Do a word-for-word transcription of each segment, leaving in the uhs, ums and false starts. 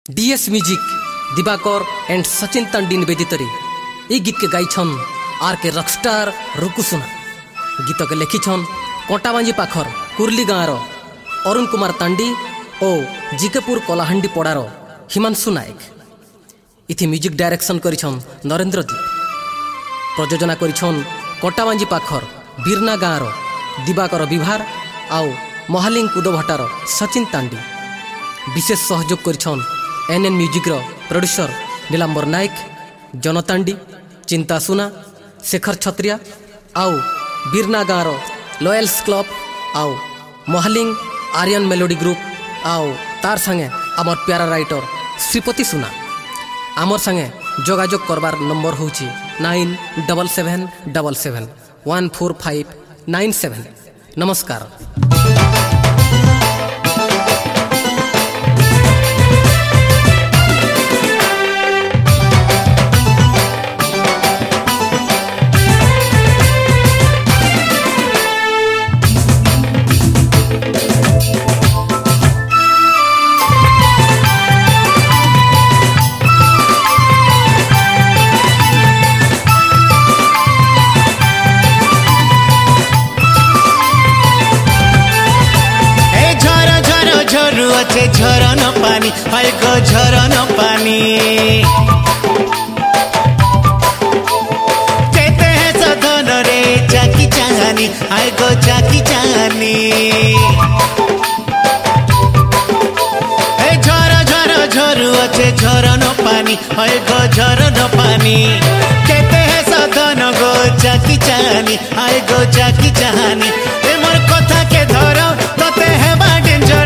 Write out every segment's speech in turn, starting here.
DS music Diwakar and Sachin Tandi निवेदित ये गीत के गाइछन आर के रॉकस्टार रुकुसुना। गीत के लिखिछन कोटाबांजी पाखर कुर्ली गाँव अरुण कुमार तांडी और जिकेपुर कलाहांडी पड़ार हिमांशु नायक। इथि म्यूजिक डायरेक्शन करिछन नरेंद्र दीप। प्रयोजना करिछन कोटाबांजी पाखर बीरना गाँव दिवाकर विभार आउ महालिंग कुदभटार सचिन तांडी। विशेष सहयोग करिछन एनएन म्यूजिक रो प्रोड्यूसर नीलांबर नायक, जनतांडी, चिंता सुना, शेखर छत्रिया आउ बीरना गाँव लॉयल्स क्लब आउ महालिंग आर्यन मेलोडी ग्रुप आउ तार संगे आमर प्यारा राइटर श्रीपति सुना। आमर संगे जोगाजोग करबार नंबर होची nine double seven double seven one four five nine seven. नमस्कार। अच्छे झरन पानी हाय गो झरन पानी कहते हैं सधन रे चाकी चाहानी हाय गो चाकी चाहानी। झर झर झरू अच्छे झरन पानी हाय गो झरन पानी कहते हैं सधन गो चाकी चाहानी हाय गो चाकी चाहानी। ए मोर कथा के धर तते है बा डेंजर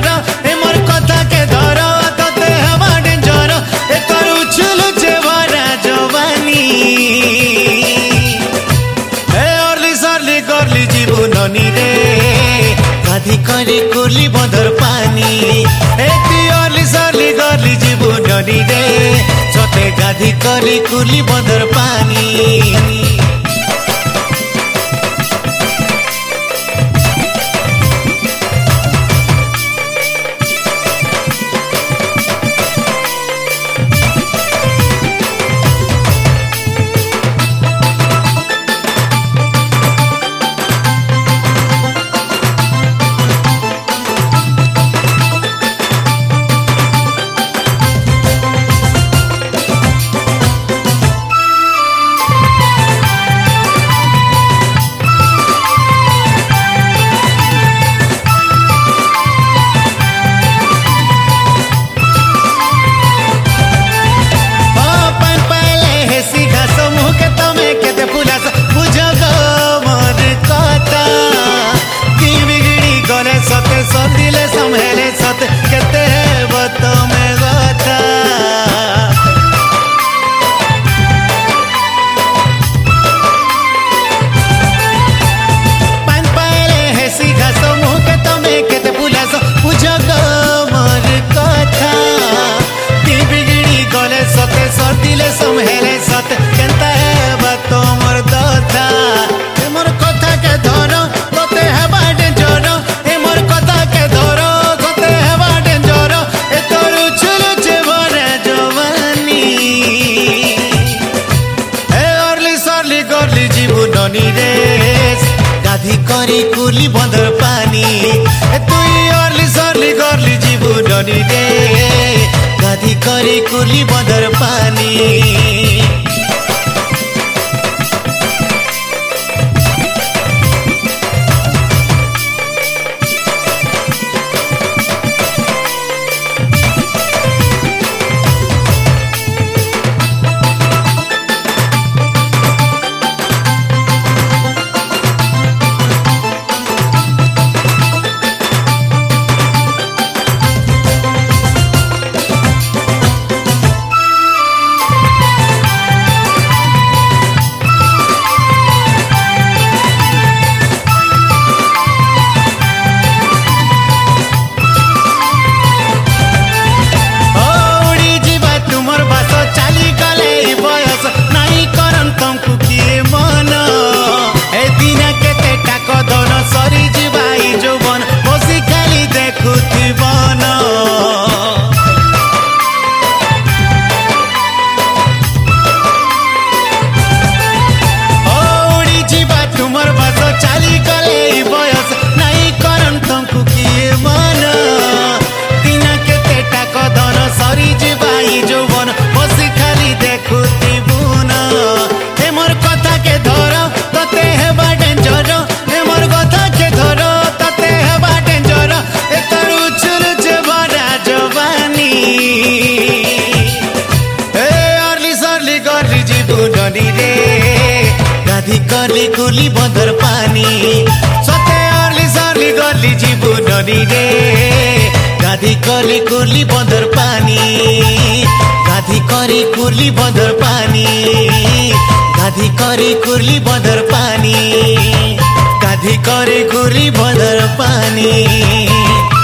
गाधी करे कुर्ली बंदर पानी अरली सरली गरली जीवु ननी रे सते गाधी करे कुर्ली बंदर पानी। गाधी करी कुर्ली बंदर पानी तुई अरली सरली गरली जीवु ननी रे गाधी करी कुर्ली बंदर पानी। देखुथिबु न ए मोर कथा के धर तते हेबा डेंजर ए मोर कथा के धर तते हेबा डेंजर ए तरु चुरुच भरा जवानी ए अर्ली सरली गर्ली जीवनी रे गाधी करली कुली बंदर पानी सते अर्ली सरली गर्ली जीवनी रे गाधी करली कुली बंदर पानी गाधी करी कुली बंदर पानी गाधी करी कुली बंदर पानी गाधी करी कुली बंदर पानी।